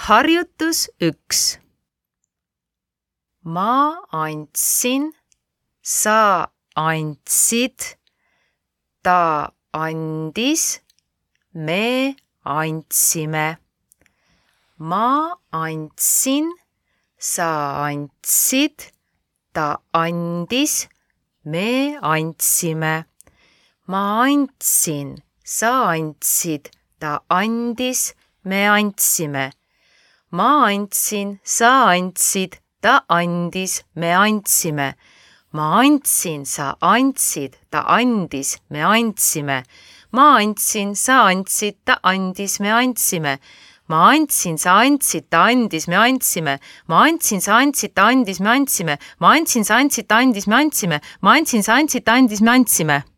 Harjutus 1. Ma andsin, sa andsid, ta andis, me andsime. Ma andsin, sa andsid, ta andis, me andsime. Ma andsin, sa andsid, ta andis, me andsime. Ma andsin, sa andsid, ta andis, me andsime. Ma andsin, sa andsid, ta andis, me andsime. Ma andsin, sa andsid, ta andis, me andsime. Ma andsin, sa andsid, ta andis, me andsime. Ma andsin, sa andsid, ta andis, me andsime. Ma andsin, sa andsid, ta andis, me andsime. Ma andsin, sa andsid, ta andis, me andsime.